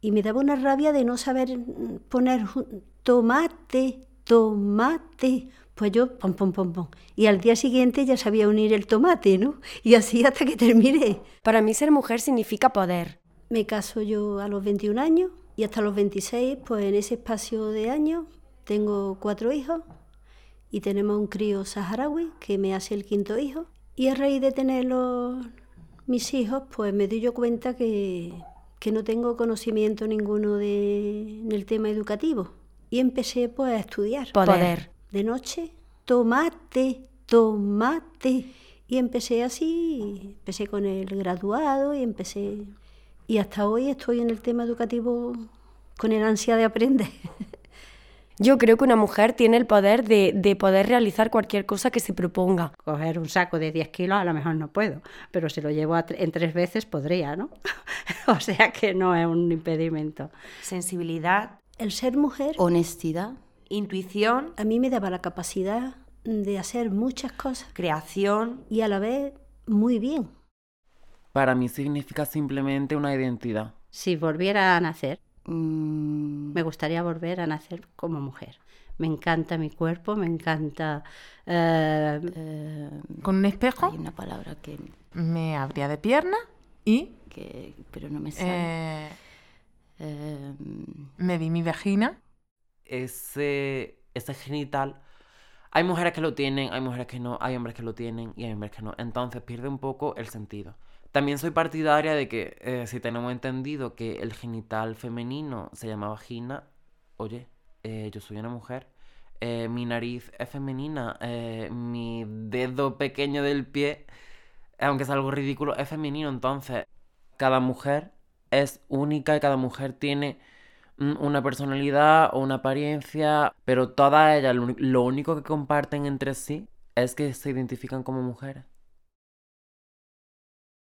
Y me daba una rabia de no saber poner tomate. Pues yo, pom, pom, pom, pom. Y al día siguiente ya sabía unir el tomate, ¿no? Y así hasta que terminé. Para mí ser mujer significa poder. Me caso yo a los 21 años y hasta los 26, pues en ese espacio de años, tengo 4 hijos y tenemos un crío saharaui que me hace el 5.º hijo. Y a raíz de tener mis hijos, pues me doy yo cuenta que no tengo conocimiento ninguno en el tema educativo. Y empecé pues a estudiar. Poder. De noche, tomate. Y empecé así, empecé con el graduado y hasta hoy estoy en el tema educativo con el ansia de aprender. Yo creo que una mujer tiene el poder de poder realizar cualquier cosa que se proponga. Coger un saco de 10 kilos a lo mejor no puedo, pero si lo llevo en 3 veces podría, ¿no? O sea que no es un impedimento. Sensibilidad, El ser mujer, honestidad, intuición, a mí me daba la capacidad de hacer muchas cosas creación. y a la vez muy bien. Para mí significa simplemente una identidad. Si volviera a nacer, me gustaría volver a nacer como mujer. Me encanta mi cuerpo, me encanta... Con un espejo hay una palabra que me abría de pierna y pero no me sale. me vi mi vagina. Ese genital, hay mujeres que lo tienen, hay mujeres que no, hay hombres que lo tienen y hay hombres que no. Entonces pierde un poco el sentido. También soy partidaria de que si tenemos entendido que el genital femenino se llama vagina, oye, yo soy una mujer, mi nariz es femenina, mi dedo pequeño del pie, aunque es algo ridículo, es femenino. Entonces cada mujer es única y cada mujer tiene una personalidad o una apariencia, pero todas ellas lo único que comparten entre sí es que se identifican como mujeres.